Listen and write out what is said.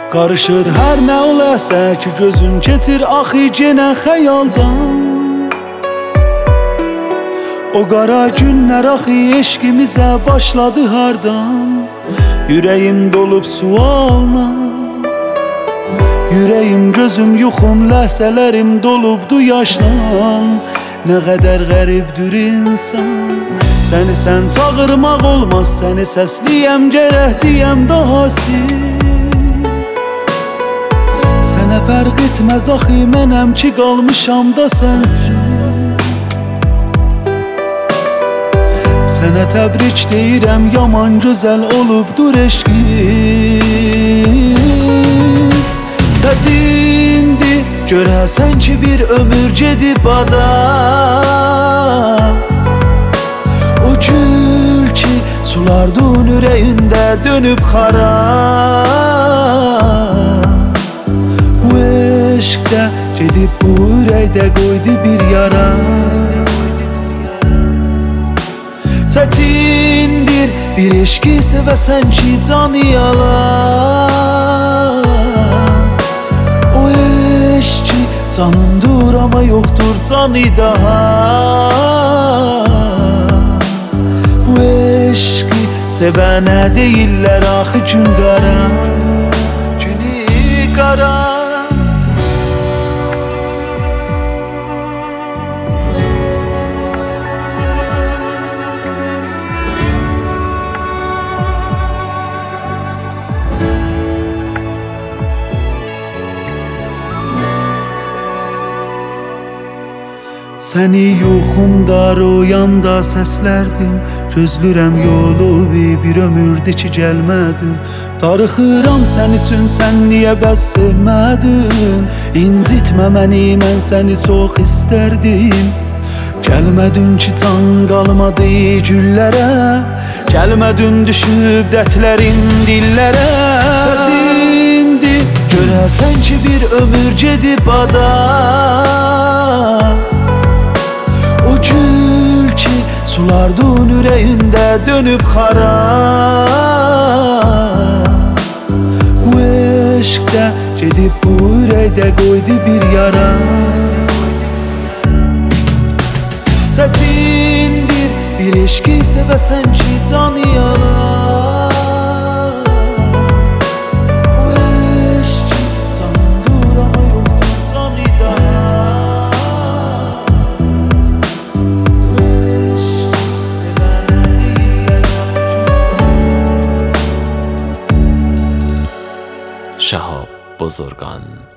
Qarışır hər nə oləsə ki gözüm keçir axı yenə xəyaldan. O qara günlər axı eşqimizə başladı hardan. Ürəyim dolub sualla, ürəyim gözüm yuxum ləhzələrim dolubdu yaşla. Nə qədər qəribdir insan, səni sən çağırmaq olmaz, səni səsliyəm gərək deyəm dahası. Sənə fərq etməz axı mənəm ki qalmışam da sənsiz. Sənə təbrik deyirəm, yaman gözəl olubdur eşqiz. Çətindir görəsən ki bir ömür gedib ada. O gül ki sulardın ürəyində dönüb xara. Bu eşqdə gedib bu ürəkdə qoydu bir yara. Çətindir bir eşqi sevəsən ki canı yalan. O eşqi canındır ama yoxdur canı daha. Bu eşqi sevənə deyirlər axı gün qara, günü qara. Səni yuxumda, rüyamda səslərdim. Gözlürəm yolu bir ömürdür ki gəlmədim. Darıxıram sən üçün, sən niyə bəs sevmədin? İncitmə məni, mən səni çox istərdim. Gəlmədin ki can qalmadı güllərə, gəlmədin düşüb dətlərin dillərə. Çətindir görəsən ki bir ömür gedib ada. O gül ki sulardın ürəyində dönüb xara. Bu eşqdə gedib bu ürəkdə qoydu bir yara. Çətindir bir eşqi sevəsən ki canı yalan. O eşqi canındır ama yoxdur canı daha. شهاب بزرگان